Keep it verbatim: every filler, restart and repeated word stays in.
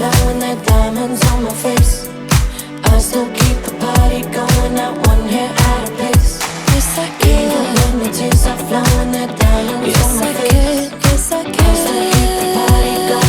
blowing their diamonds on my face. I still keep the party going, not one hair out of place. Yes, I can. Even when the tears are flowing, their diamonds yes, on my I face. Can. Yes, I can. I still keep the party going.